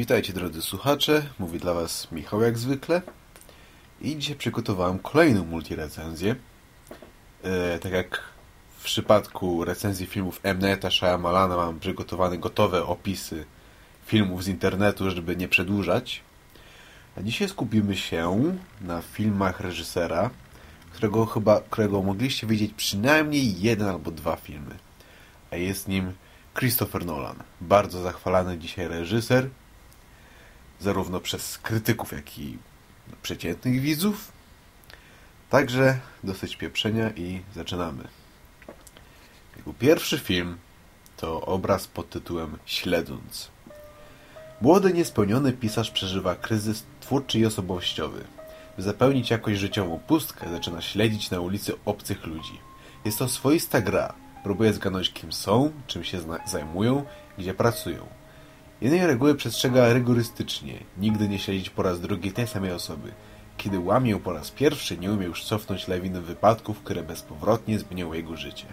Witajcie drodzy słuchacze, mówi dla was Michał jak zwykle i dzisiaj przygotowałem kolejną multirecenzję. Tak jak w przypadku recenzji filmów M. Nighta Shyamalana mam przygotowane gotowe opisy filmów z internetu, żeby nie przedłużać. A dzisiaj skupimy się na filmach reżysera, którego mogliście widzieć przynajmniej jeden albo dwa filmy. A jest nim Christopher Nolan. Bardzo zachwalany dzisiaj reżyser, zarówno przez krytyków, jak i przeciętnych widzów. Także dosyć pieprzenia i zaczynamy. Jego pierwszy film to obraz pod tytułem Śledząc. Młody, niespełniony pisarz przeżywa kryzys twórczy i osobowościowy. By zapełnić jakąś życiową pustkę, zaczyna śledzić na ulicy obcych ludzi. Jest to swoista gra. Próbuje zgadnąć, kim są, czym się zajmują, gdzie pracują. Jednej reguły przestrzega rygorystycznie. Nigdy nie śledzić po raz drugi tej samej osoby. Kiedy łamie ją po raz pierwszy, nie umie już cofnąć lawiny wypadków, które bezpowrotnie zmienią jego życie.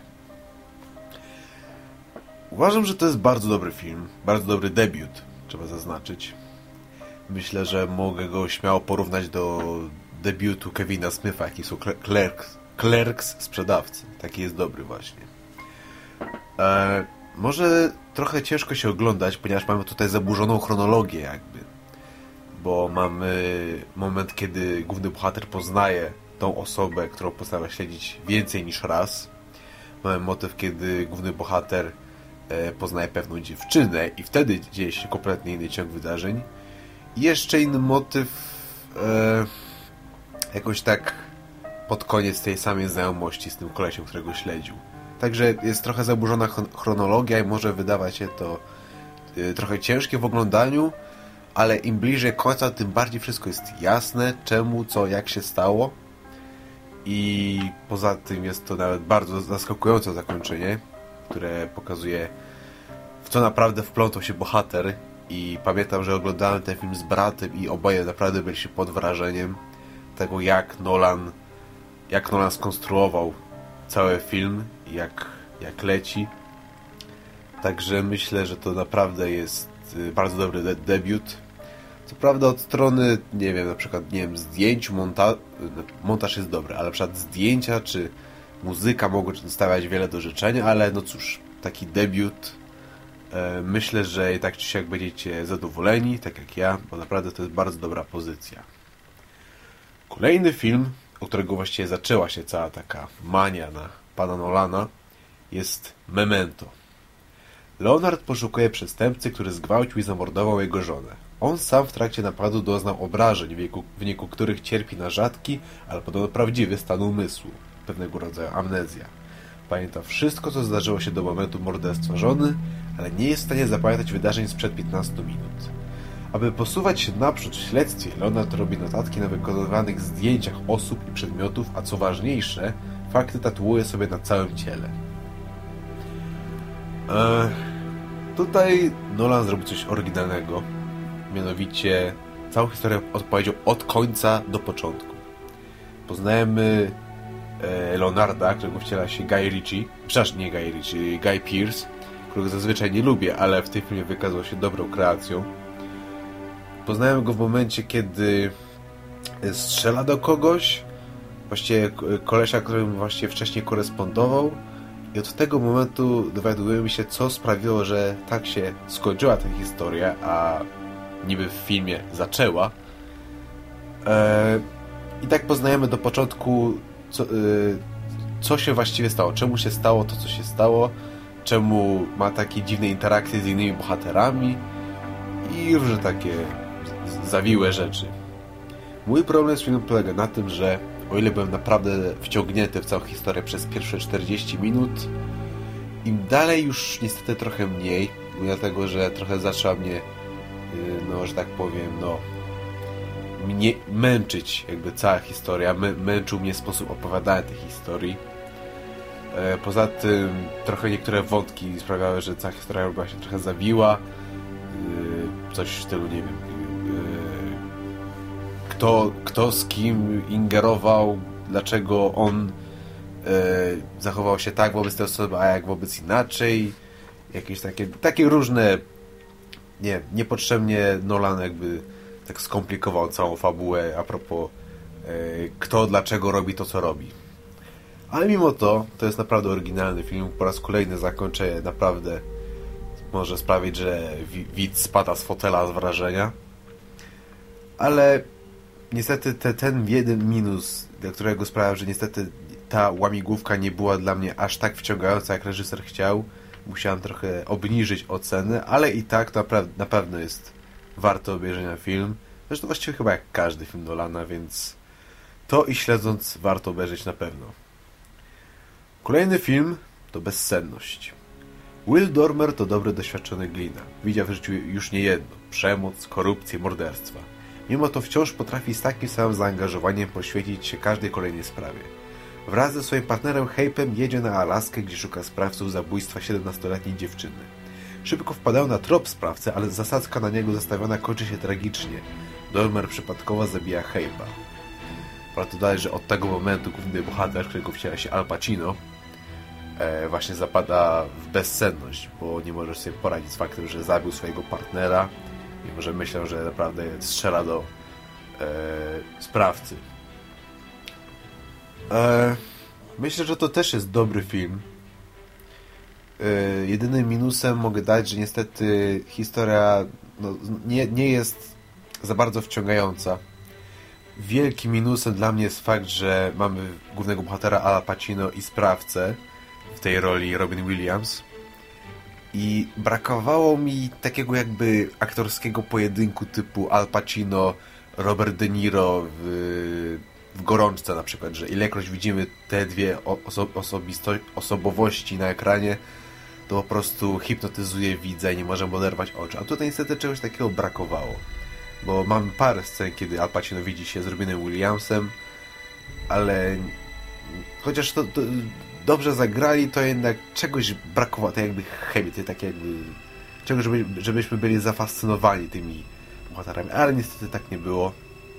Uważam, że to jest bardzo dobry film. Bardzo dobry debiut, trzeba zaznaczyć. Myślę, że mogę go śmiało porównać do debiutu Kevina Smitha, jaki są Clerks Sprzedawcy. Taki jest dobry właśnie. Może trochę ciężko się oglądać, ponieważ mamy tutaj zaburzoną chronologię jakby. Bo mamy moment, kiedy główny bohater poznaje tą osobę, którą postara śledzić więcej niż raz. Mamy motyw, kiedy główny bohater poznaje pewną dziewczynę i wtedy dzieje się kompletnie inny ciąg wydarzeń. I jeszcze inny motyw jakoś tak pod koniec tej samej znajomości z tym kolesiem, którego śledził. Także jest trochę zaburzona chronologia i może wydawać się to trochę ciężkie w oglądaniu, ale im bliżej końca, tym bardziej wszystko jest jasne, czemu, co, jak się stało. I poza tym jest to nawet bardzo zaskakujące zakończenie, które pokazuje, w co naprawdę wplątał się bohater. I pamiętam, że oglądałem ten film z bratem i oboje naprawdę byliśmy pod wrażeniem tego, jak Nolan skonstruował cały film, jak leci. Także myślę, że to naprawdę jest bardzo dobry debiut. Co prawda od strony, nie wiem, na przykład, zdjęć, montaż jest dobry, ale na przykład zdjęcia czy muzyka mogą zostawiać wiele do życzenia, ale no cóż, taki debiut, myślę, że i tak czy siak będziecie zadowoleni, tak jak ja, bo naprawdę to jest bardzo dobra pozycja. Kolejny film, od którego właściwie zaczęła się cała taka mania na pana Nolana, jest Memento. Leonard poszukuje przestępcy, który zgwałcił i zamordował jego żonę. On sam w trakcie napadu doznał obrażeń, w wyniku których cierpi na rzadki, ale podobno prawdziwy stan umysłu, pewnego rodzaju amnezja. Pamięta wszystko, co zdarzyło się do momentu morderstwa żony, ale nie jest w stanie zapamiętać wydarzeń sprzed 15 minut. Aby posuwać się naprzód w śledztwie, Leonard robi notatki na wykonywanych zdjęciach osób i przedmiotów, a co ważniejsze, fakty tatuuje sobie na całym ciele. Tutaj Nolan zrobił coś oryginalnego. Mianowicie całą historię opowiedział od końca do początku. Poznajemy Leonarda, którego wciela się Guy Pearce, którego zazwyczaj nie lubię, ale w tym filmie wykazał się dobrą kreacją. Poznałem go w momencie, kiedy strzela do kogoś, właściwie kolesia, którym właśnie wcześniej korespondował, i od tego momentu dowiadujemy się, co sprawiło, że tak się skończyła ta historia, a niby w filmie zaczęła. I tak poznajemy do początku, co się właściwie stało, czemu się stało to, co się stało, czemu ma takie dziwne interakcje z innymi bohaterami i różne takie zawiłe rzeczy. Mój problem z filmem polega na tym, że o ile byłem naprawdę wciągnięty w całą historię przez pierwsze 40 minut, im dalej już niestety trochę mniej, dlatego że trochę zaczęła mnie, że tak powiem, mnie męczyć jakby cała historia, męczył mnie sposób opowiadania tej historii. Poza tym trochę niektóre wątki sprawiały, że cała historia robiła się trochę zawiła, coś w stylu, nie wiem, kto z kim ingerował, dlaczego on zachował się tak wobec tej osoby, a jak wobec inaczej. Jakieś takie różne niepotrzebnie Nolan jakby tak skomplikował całą fabułę a propos kto, dlaczego robi to, co robi. Ale mimo to jest naprawdę oryginalny film. Po raz kolejny zakończenie naprawdę może sprawić, że widz spada z fotela z wrażenia. Ale niestety ten jeden minus, dla którego sprawia, że niestety ta łamigłówka nie była dla mnie aż tak wciągająca, jak reżyser chciał. Musiałem trochę obniżyć ocenę, ale i tak na pewno jest warto obejrzenia film. Zresztą właściwie chyba jak każdy film Nolana, więc to i śledząc warto obejrzeć na pewno. Kolejny film to Bezsenność. Will Dormer to dobry, doświadczony glina. Widział w życiu już niejedno. Przemoc, korupcję, morderstwa. Mimo to wciąż potrafi z takim samym zaangażowaniem poświęcić się każdej kolejnej sprawie. Wraz ze swoim partnerem Hape'em jedzie na Alaskę, gdzie szuka sprawców zabójstwa 17-letniej dziewczyny. Szybko wpadają na trop sprawcy, ale zasadzka na niego zastawiona kończy się tragicznie. Dormer przypadkowo zabija Hape'a. Warto dodać, że od tego momentu główny bohater, którego wciela się Al Pacino, właśnie zapada w bezsenność, bo nie może sobie poradzić z faktem, że zabił swojego partnera, mimo że myślał, że naprawdę strzela do sprawcy. Myślę, że to też jest dobry film. Jedynym minusem mogę dać, że niestety historia nie jest za bardzo wciągająca. Wielkim minusem dla mnie jest fakt, że mamy głównego bohatera Ala Pacino i sprawcę, w tej roli Robin Williams, i brakowało mi takiego jakby aktorskiego pojedynku typu Al Pacino, Robert De Niro w Gorączce na przykład, że ilekroć widzimy te dwie osobowości na ekranie, to po prostu hipnotyzuje widza i nie możemy oderwać oczu. A tutaj niestety czegoś takiego brakowało. Bo mamy parę scen, kiedy Al Pacino widzi się z Robinem Williamsem, ale chociaż to dobrze zagrali, to jednak czegoś brakowało, to jakby chemii, to tak jakby czegoś, żebyśmy byli zafascynowani tymi bohaterami, ale niestety tak nie było.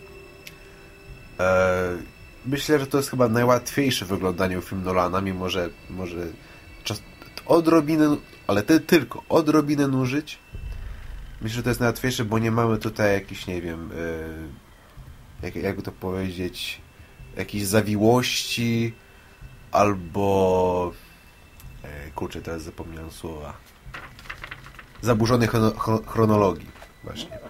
Myślę, że to jest chyba najłatwiejsze w oglądaniu film Nolana, mimo że może odrobinę, ale tylko odrobinę nużyć. Myślę, że to jest najłatwiejsze, bo nie mamy tutaj jakichś, nie wiem, jakby to powiedzieć, jakichś zawiłości albo kurczę, teraz zapomniałem słowa, zaburzonej chronologii właśnie.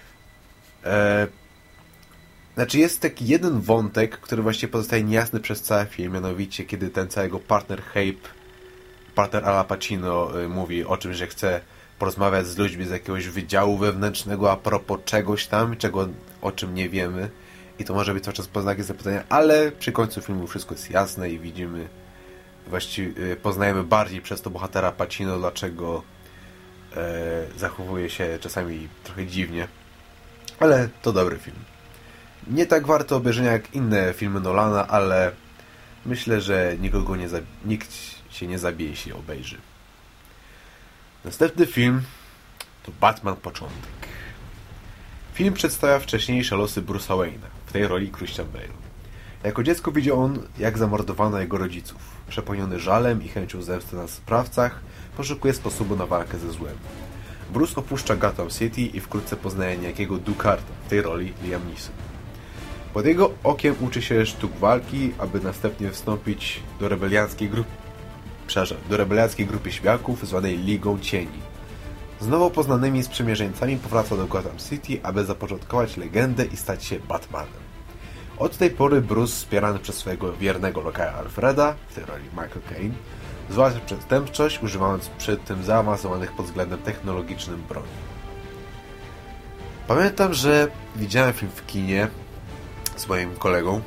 Znaczy jest taki jeden wątek, który właśnie pozostaje niejasny przez cały film, mianowicie kiedy ten całego partner Ala Pacino mówi o czym, że chce porozmawiać z ludźmi z jakiegoś wydziału wewnętrznego a propos czegoś tam, o czym nie wiemy. I to może być cały czas znaki zapytania, ale przy końcu filmu wszystko jest jasne i widzimy, właściwie poznajemy bardziej przez to bohatera Pacino, dlaczego zachowuje się czasami trochę dziwnie. Ale to dobry film. Nie tak warto obejrzenia jak inne filmy Nolana, ale myślę, że nikt się nie zabije, jeśli obejrzy. Następny film to Batman Początek. Film przedstawia wcześniejsze losy Bruce'a Wayne'a, w tej roli Christian Bale. Jako dziecko widział on, jak zamordowano jego rodziców. Przepełniony żalem i chęcią zemsty na sprawcach, poszukuje sposobu na walkę ze złem. Bruce opuszcza Gotham City i wkrótce poznaje niejakiego Ducarta, w tej roli Liam Neeson. Pod jego okiem uczy się sztuk walki, aby następnie wstąpić do rebeliackiej grupy świadków zwanej Ligą Cieni. Z nowo poznanymi sprzymierzeńcami powraca do Gotham City, aby zapoczątkować legendę i stać się Batmanem. Od tej pory Bruce, wspierany przez swojego wiernego lokaja Alfreda, w tej roli Michael Caine, zwalcza przestępczość, używając przy tym zaawansowanych pod względem technologicznym broni. Pamiętam, że widziałem film w kinie z moim kolegą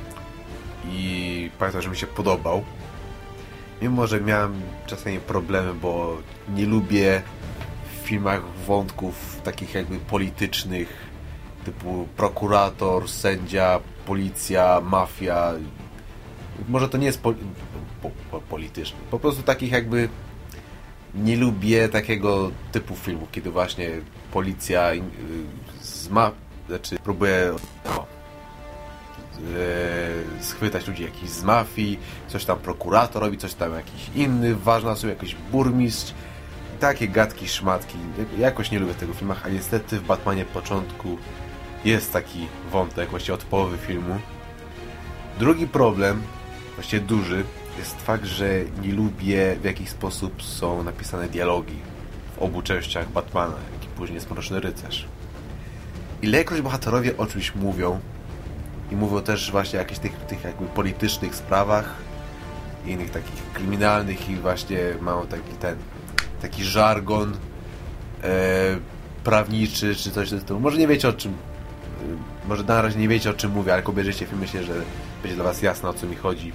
i pamiętam, że mi się podobał. Mimo, że miałem czasami problemy, bo nie lubię w filmach wątków takich jakby politycznych, typu prokurator, sędzia, policja, mafia. Może to nie jest polityczny. Po prostu takich jakby nie lubię takiego typu filmów, kiedy właśnie policja próbuje schwytać ludzi jakiś z mafii, coś tam prokurator robi, coś tam jakiś inny ważny osoba, jakiś burmistrz. takie gadki, szmatki. Jakoś nie lubię tego w filmach, a niestety w Batmanie początku jest taki wątek, właściwie od połowy filmu. Drugi problem, właściwie duży, jest fakt, że nie lubię, w jaki sposób są napisane dialogi w obu częściach Batmana, jak i później jest Mroczny Rycerz. Ilekroć bohaterowie o czymś mówią i mówią też właśnie o jakichś tych jakby politycznych sprawach i innych takich kryminalnych i właśnie mają taki żargon prawniczy czy coś w tym. Może nie wiecie o czym może na razie nie wiecie o czym mówię, ale jak obejrzycie film, myślę, że będzie dla was jasne, o co mi chodzi.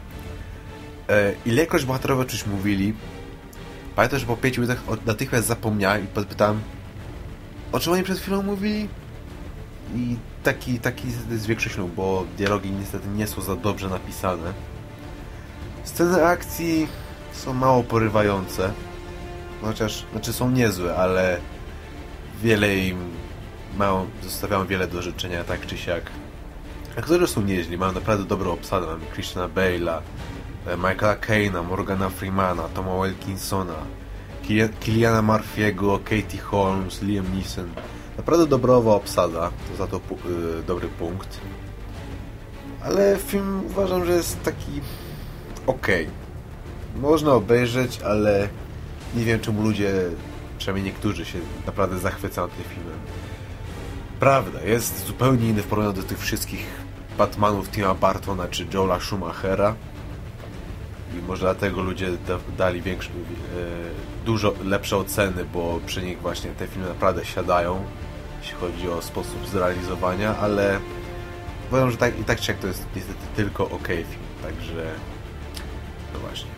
Ilekroć bohaterowie o czymś mówili, pamiętam, że po 5 minutach natychmiast zapomniałem i podpytałem, o czym oni przed chwilą mówili? I taki jest większość, bo dialogi niestety nie są za dobrze napisane. Sceny akcji są mało porywające. Znaczy są niezłe, ale wiele im zostawiają wiele do życzenia, tak czy siak. Aktorzy są nieźli, mają naprawdę dobrą obsadę. Mamy Christiana Bale'a, Michaela Caina, Morgana Freemana, Toma Wilkinsona, Cilliana Murphy'ego, Katie Holmes, Liam Neeson. Naprawdę dobrowa obsada, to za to dobry punkt. Ale film uważam, że jest taki okej. Można obejrzeć, ale nie wiem, czemu ludzie, przynajmniej niektórzy, się naprawdę zachwycają tym filmem. Prawda, jest zupełnie inny w porównaniu do tych wszystkich Batmanów Tima Burtona czy Joela Schumachera. I może dlatego ludzie dali dużo lepsze oceny, bo przy nich właśnie te filmy naprawdę siadają, jeśli chodzi o sposób zrealizowania, ale uważam, że tak czy jak to jest niestety tylko okej film, także no właśnie.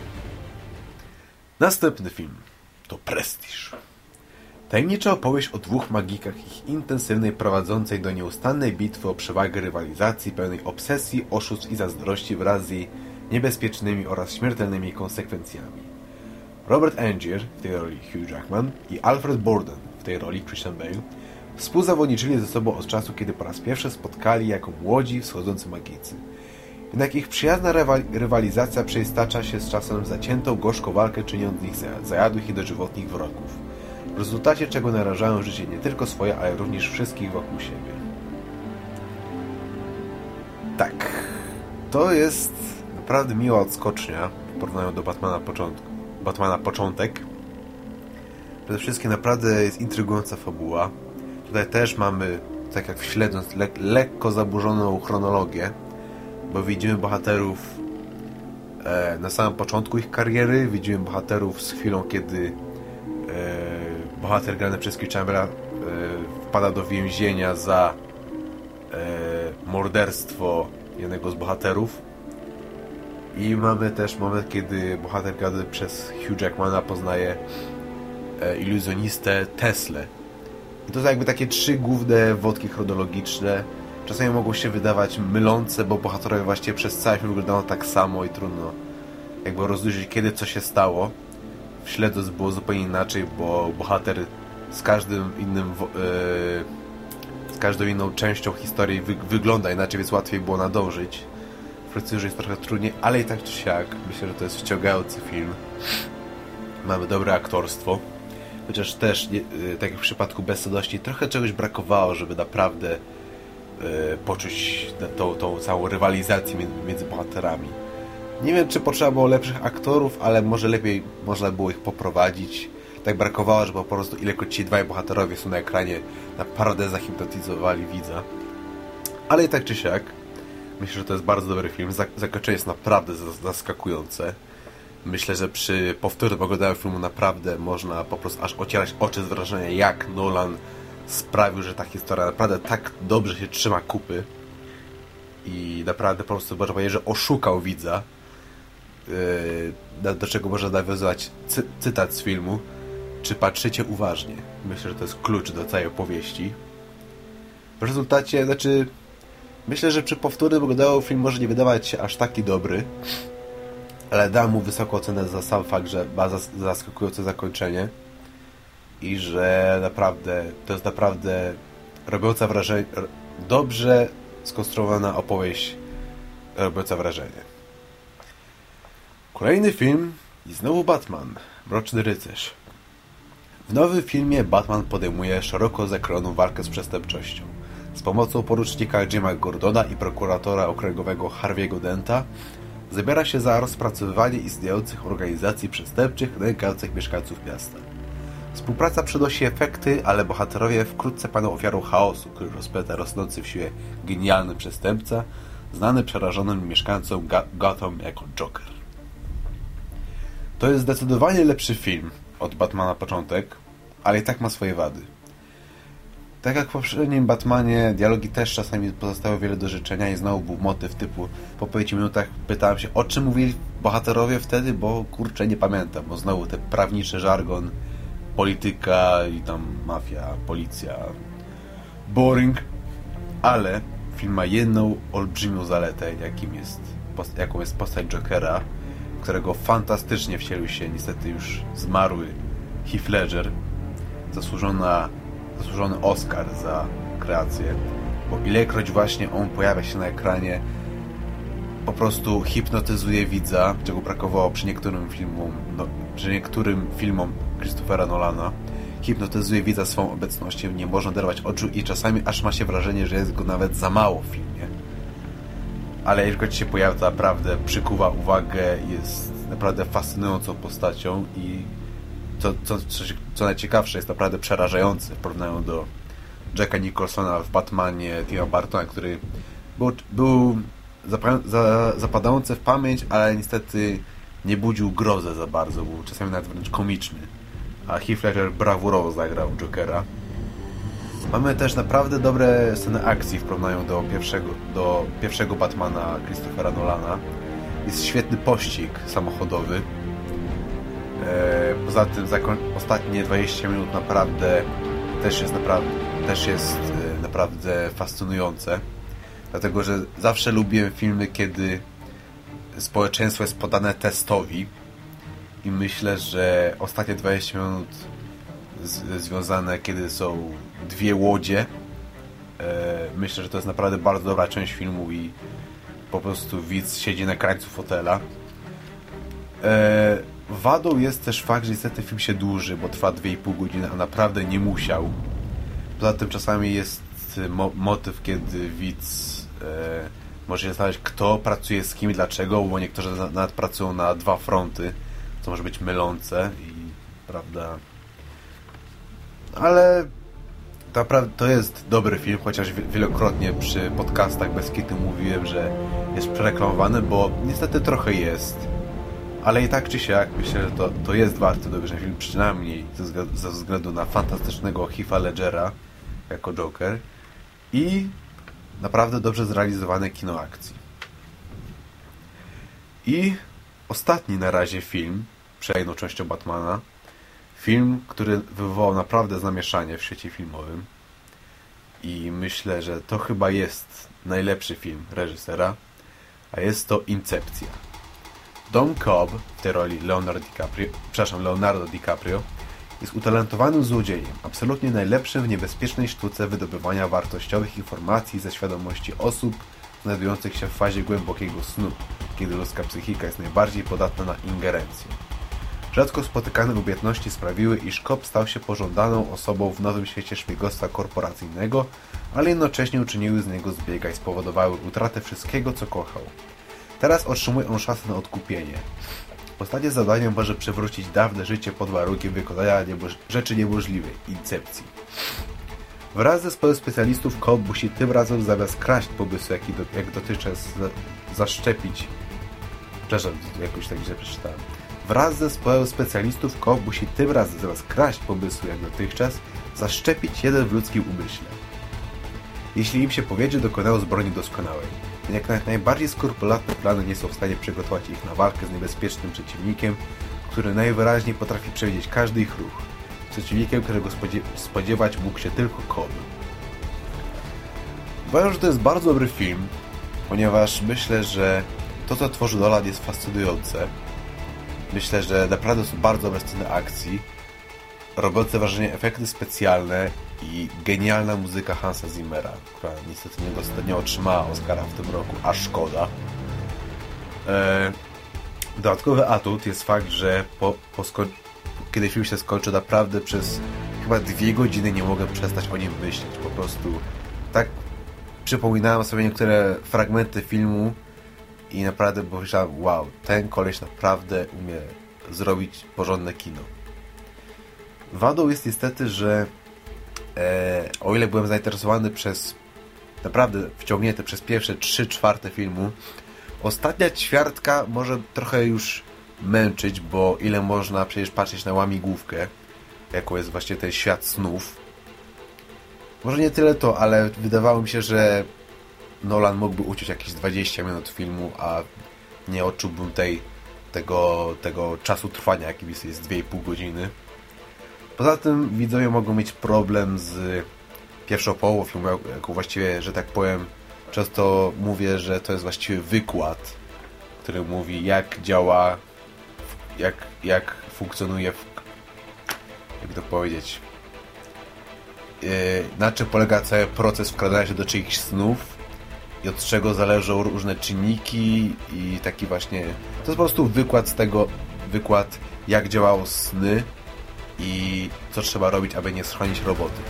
Następny film to Prestiż. Tajemnicza opowieść o dwóch magikach i ich intensywnej, prowadzącej do nieustannej bitwy o przewagę rywalizacji, pełnej obsesji, oszustw i zazdrości wraz z jej niebezpiecznymi oraz śmiertelnymi konsekwencjami. Robert Angier w tej roli Hugh Jackman i Alfred Borden w tej roli Christian Bale współzawodniczyli ze sobą od czasu, kiedy po raz pierwszy spotkali jako młodzi, wschodzący magicy. Jednak ich przyjazna rywalizacja przeistacza się z czasem w zaciętą, gorzką walkę, czyniąc z nich zajadłych i dożywotnich wrogów, w rezultacie czego narażają życie nie tylko swoje, ale również wszystkich wokół siebie. Tak, to jest naprawdę miła odskocznia w porównaniu do Batmana Początek. Przede wszystkim naprawdę jest intrygująca fabuła. Tutaj też mamy, tak jak śledząc, lekko zaburzoną chronologię, bo widzimy bohaterów na samym początku ich kariery, widzimy bohaterów z chwilą, kiedy bohater grany przez Christiana wpada do więzienia za morderstwo jednego z bohaterów. I mamy też moment, kiedy bohater grany przez Hugh Jackmana poznaje iluzjonistę Teslę. I to są jakby takie 3 główne wątki chronologiczne. Czasami mogą się wydawać mylące, bo bohaterowie właściwie przez cały film wyglądają tak samo i trudno jakby rozróżnić, kiedy co się stało. W Śledząc było zupełnie inaczej, bo bohater z każdą inną częścią historii wygląda inaczej, więc łatwiej było nadążyć. W Prestiżu jest trochę trudniej, ale i tak czy siak myślę, że to jest wciągający film. Mamy dobre aktorstwo, chociaż też, tak jak w przypadku Bezsenności, trochę czegoś brakowało, żeby naprawdę poczuć tą całą rywalizację między bohaterami. Nie wiem, czy potrzeba było lepszych aktorów, ale może lepiej można było ich poprowadzić. Tak brakowało, żeby po prostu ilekroć ci dwaj bohaterowie są na ekranie, naprawdę zahipnotyzowali widza. Ale i tak czy siak, myślę, że to jest bardzo dobry film. Zakończenie jest naprawdę zaskakujące. Myślę, że przy powtórnym oglądaniu filmu naprawdę można po prostu aż ocierać oczy z wrażenia, jak Nolan sprawił, że ta historia naprawdę tak dobrze się trzyma kupy i naprawdę po prostu można powiedzieć, że oszukał widza, do czego można nawiązywać cytat z filmu: czy patrzycie uważnie? Myślę, że to jest klucz do całej opowieści. W rezultacie, myślę, że przy powtórnym oglądaniu film może nie wydawać się aż taki dobry, ale dam mu wysoką ocenę za sam fakt, że ma zaskakujące zakończenie i że naprawdę to jest naprawdę robiąca wrażenie, dobrze skonstruowana opowieść, robiąca wrażenie. Kolejny film i znowu Batman, Mroczny Rycerz. W nowym filmie Batman podejmuje szeroko zakrojoną walkę z przestępczością. Z pomocą porucznika Jima Gordona i prokuratora okręgowego Harvey'ego Denta zabiera się za rozpracowywanie istniejących organizacji przestępczych nękających mieszkańców miasta. Współpraca przynosi efekty, ale bohaterowie wkrótce padną ofiarą chaosu, który rozpęta rosnący w siłę genialny przestępca, znany przerażonym mieszkańcom Gotham jako Joker. To jest zdecydowanie lepszy film od Batmana Początek, ale i tak ma swoje wady. Tak jak w poprzednim Batmanie, dialogi też czasami pozostały wiele do życzenia i znowu był motyw typu po 5 minutach pytałem się, o czym mówili bohaterowie wtedy, bo kurczę nie pamiętam, bo znowu ten prawniczy żargon, polityka i tam mafia, policja. Boring, ale film ma jedną olbrzymią zaletę, jaką jest postać Jokera, którego fantastycznie wcielił się niestety już zmarły Heath Ledger, zasłużony Oscar za kreację, bo ilekroć właśnie on pojawia się na ekranie, po prostu hipnotyzuje widza, czego brakowało przy niektórym filmom Christophera Nolana. Hipnotyzuje widza swą obecnością, nie można oderwać oczu i czasami aż ma się wrażenie, że jest go nawet za mało w filmie. Ale ilekroć się pojawia, to naprawdę przykuwa uwagę, jest naprawdę fascynującą postacią i co najciekawsze, jest naprawdę przerażające w porównaniu do Jacka Nicholsona w Batmanie Tima Burtona, który był zapadający w pamięć, ale niestety nie budził grozę za bardzo, był czasami nawet wręcz komiczny. A Heath Ledger brawurowo zagrał Jokera. Mamy też naprawdę dobre sceny akcji w porównaniu do pierwszego Batmana Christophera Nolana. Jest świetny pościg samochodowy. Poza tym ostatnie 20 minut też jest naprawdę fascynujące. Dlatego, że zawsze lubiłem filmy, kiedy społeczeństwo jest poddane testowi i myślę, że ostatnie 20 minut związane, kiedy są dwie łodzie, myślę, że to jest naprawdę bardzo dobra część filmu i po prostu widz siedzi na krańcu fotela. Wadą jest też fakt, że niestety film się dłuży, bo trwa 2,5 godziny, a naprawdę nie musiał. Poza tym czasami jest motyw, kiedy widz może się zastanawiać, kto pracuje z kim i dlaczego, bo niektórzy nawet pracują na 2 fronty, co może być mylące i prawda. Ale naprawdę to jest dobry film, chociaż wielokrotnie przy podcastach bez kitu mówiłem, że jest przereklamowany, bo niestety trochę jest. Ale i tak czy siak myślę, że to jest warty dobry film, przynajmniej ze względu na fantastycznego Heatha Ledgera jako Joker i naprawdę dobrze zrealizowane kino akcji. I ostatni na razie film, przed jedną częścią Batmana, film, który wywołał naprawdę zamieszanie w świecie filmowym i myślę, że to chyba jest najlepszy film reżysera, a jest to Incepcja. Dom Cobb, w tej roli Leonardo DiCaprio, jest utalentowanym złodziejem, absolutnie najlepszym w niebezpiecznej sztuce wydobywania wartościowych informacji ze świadomości osób znajdujących się w fazie głębokiego snu, kiedy ludzka psychika jest najbardziej podatna na ingerencję. Rzadko spotykane umiejętności sprawiły, iż Cobb stał się pożądaną osobą w nowym świecie szpiegostwa korporacyjnego, ale jednocześnie uczyniły z niego zbiega i spowodowały utratę wszystkiego, co kochał. Teraz otrzymuje on szansę na odkupienie. Ostatnie zadanie może przywrócić dawne życie pod warunkiem wykonania rzeczy niemożliwej, incepcji. Wraz z zespołem specjalistów Cobb musi tym razem zamiast kraść pomysły, jak dotychczas zaszczepić... Przepraszam, jakoś tak źle przeczytałem. Wraz z zespołem specjalistów Cobb musi tym razem zamiast kraść pomysły, jak dotychczas, zaszczepić jeden w ludzkim umyśle. Jeśli im się powiedzie, dokonało zbrodni doskonałej. Jak najbardziej skrupulatne plany nie są w stanie przygotować ich na walkę z niebezpiecznym przeciwnikiem, który najwyraźniej potrafi przewidzieć każdy ich ruch. Przeciwnikiem, którego spodziewać mógł się tylko Cobb. Uważam, że to jest bardzo dobry film, ponieważ myślę, że to, co tworzy Nolan, jest fascynujące. Myślę, że naprawdę są bardzo dobre sceny akcji, robiące wrażenie efekty specjalne i genialna muzyka Hansa Zimmera, która niestety nie otrzymała Oscara w tym roku, a szkoda. Dodatkowy atut jest fakt, że kiedy film się skończy, naprawdę przez chyba 2 godziny nie mogę przestać o nim myśleć. Po prostu tak przypominałem sobie niektóre fragmenty filmu i naprawdę pomyślałem, wow, ten koleś naprawdę umie zrobić porządne kino. Wadą jest niestety, że o ile byłem zainteresowany naprawdę wciągnięty przez pierwsze 3/4 filmu, ostatnia ćwiartka może trochę już męczyć, bo ile można przecież patrzeć na łamigłówkę, jaką jest właśnie ten świat snów. Może nie tyle to, ale wydawało mi się, że Nolan mógłby uciąć jakieś 20 minut filmu, a nie odczułbym tego czasu trwania, jakim jest 2,5 godziny. Poza tym widzowie mogą mieć problem z pierwszą połową filmu, jako właściwie, że tak powiem, często mówię, że to jest właściwie wykład, który mówi, jak działa, jak funkcjonuje, jak to powiedzieć, na czym polega cały proces wkradania się do czyichś snów i od czego zależą różne czynniki i taki właśnie, to jest po prostu wykład jak działają sny i co trzeba robić, aby nie schronić roboty.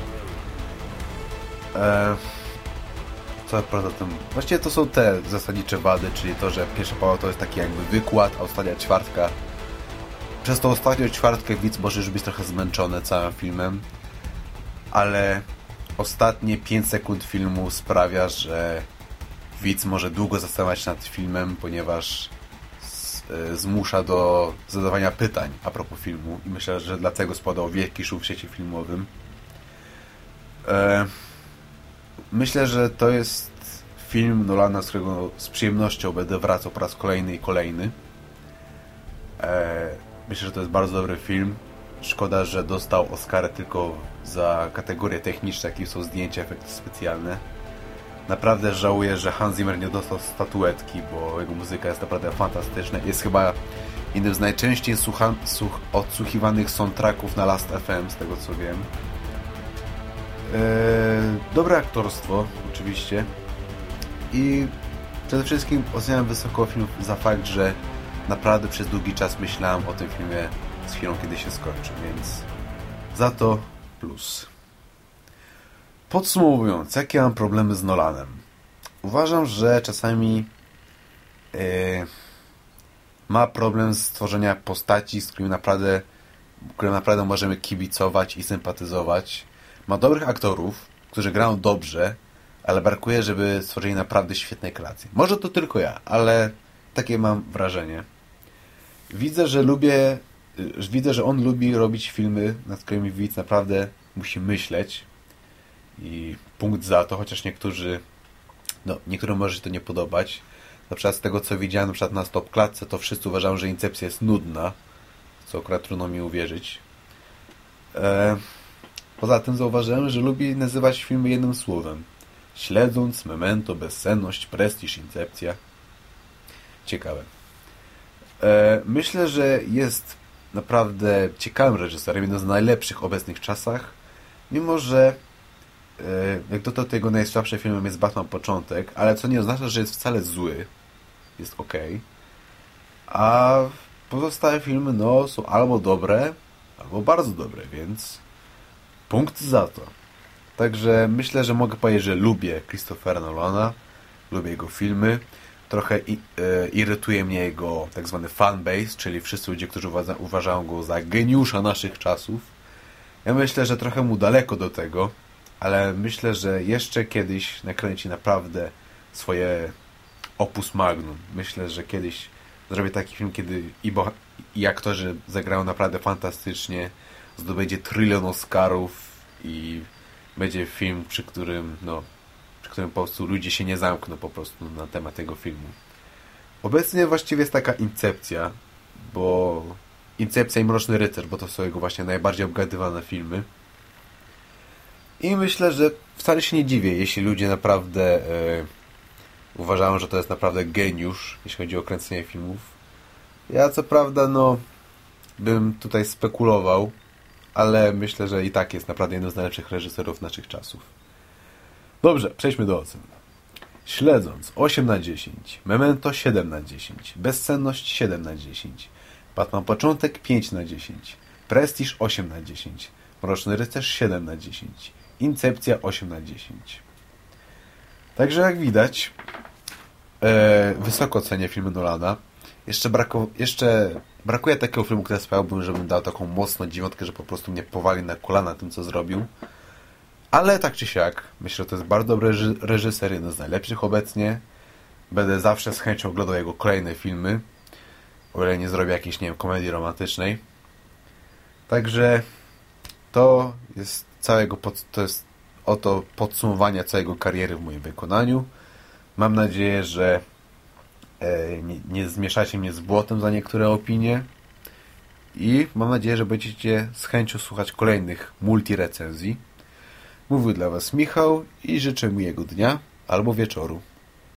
Co poza tym? Właściwie to są te zasadnicze wady, czyli to, że pierwsza połowa to jest taki jakby wykład, a ostatnia ćwiartka. Przez tą ostatnią ćwiartkę widz może już być trochę zmęczony całym filmem, ale ostatnie 5 sekund filmu sprawia, że widz może długo zastanawiać się nad filmem, ponieważ zmusza do zadawania pytań a propos filmu i myślę, że dlatego spadał wielki szum w świecie filmowym. Myślę, że to jest film Nolana, z którego z przyjemnością będę wracał po raz kolejny i kolejny. Myślę, że to jest bardzo dobry film. Szkoda, że dostał Oscara tylko za kategorie techniczne, jakie są zdjęcia, efekty specjalne. Naprawdę żałuję, że Hans Zimmer nie dostał statuetki, bo jego muzyka jest naprawdę fantastyczna. Jest chyba jednym z najczęściej odsłuchiwanych soundtracków na Last.fm, z tego co wiem. Dobre aktorstwo, oczywiście. I przede wszystkim oceniam wysoko film za fakt, że naprawdę przez długi czas myślałem o tym filmie z chwilą, kiedy się skończy, więc za to plus. Podsumowując, jakie mam problemy z Nolanem? Uważam, że czasami ma problem z stworzenia postaci, z którymi naprawdę możemy kibicować i sympatyzować. Ma dobrych aktorów, którzy grają dobrze, ale brakuje, żeby stworzyli naprawdę świetne kreacje. Może to tylko ja, ale takie mam wrażenie. Widzę, że on lubi robić filmy, nad którymi widz naprawdę musi myśleć. I punkt za to, chociaż niektórym może się to nie podobać. Na przykład z tego, co widziałem na przykład na Stop Klatce, to wszyscy uważają, że Incepcja jest nudna, co akurat trudno mi uwierzyć. Poza tym zauważyłem, że lubi nazywać filmy jednym słowem. Śledząc, Memento, Bezsenność, Prestiż, Incepcja. Ciekawe. Myślę, że jest naprawdę ciekawym reżyserem, jednym z najlepszych w obecnych czasach, mimo że jak dotąd jego najsłabszym filmem jest Batman Początek, ale co nie oznacza, że jest wcale zły. Jest okej. A pozostałe filmy są albo dobre, albo bardzo dobre, więc punkt za to. Także myślę, że mogę powiedzieć, że lubię Christophera Nolana, lubię jego filmy. Trochę irytuje mnie jego tak zwany fanbase, czyli wszyscy ludzie, którzy uważają go za geniusza naszych czasów. Ja myślę, że trochę mu daleko do tego, ale myślę, że jeszcze kiedyś nakręci naprawdę swoje opus magnum. Myślę, że kiedyś zrobię taki film, kiedy i aktorzy zagrają naprawdę fantastycznie, zdobędzie 1 trylion Oscarów i będzie film, przy którym po prostu ludzie się nie zamkną po prostu na temat tego filmu. Obecnie właściwie jest taka Incepcja, bo Incepcja i Mroczny Rycerz, bo to są jego właśnie najbardziej obgadywane filmy. I myślę, że wcale się nie dziwię, jeśli ludzie naprawdę uważają, że to jest naprawdę geniusz, jeśli chodzi o kręcenie filmów. Ja co prawda, bym tutaj spekulował, ale myślę, że i tak jest naprawdę jednym z najlepszych reżyserów naszych czasów. Dobrze, przejdźmy do ocen. Śledząc 8/10, Memento 7/10, Bezsenność 7/10, Batman Początek 5/10, Prestige 8 na 10. Mroczny Rycerz 7 na 10. Incepcja 8 na 10. Także jak widać, wysoko cenię filmy Nolana. Jeszcze brakuje takiego filmu, który sprawiałbym, żebym dał taką mocno dziewiątkę, że po prostu mnie powali na kolana tym, co zrobił. Ale tak czy siak, myślę, że to jest bardzo dobry reżyser, jeden z najlepszych obecnie. Będę zawsze z chęcią oglądał jego kolejne filmy, o ile nie zrobię jakiejś, nie wiem, komedii romantycznej. Także to jest oto podsumowanie całego kariery w moim wykonaniu. Mam nadzieję, że nie zmieszacie mnie z błotem za niektóre opinie i mam nadzieję, że będziecie z chęcią słuchać kolejnych multirecenzji. Mówił dla Was Michał i życzę miłego dnia albo wieczoru.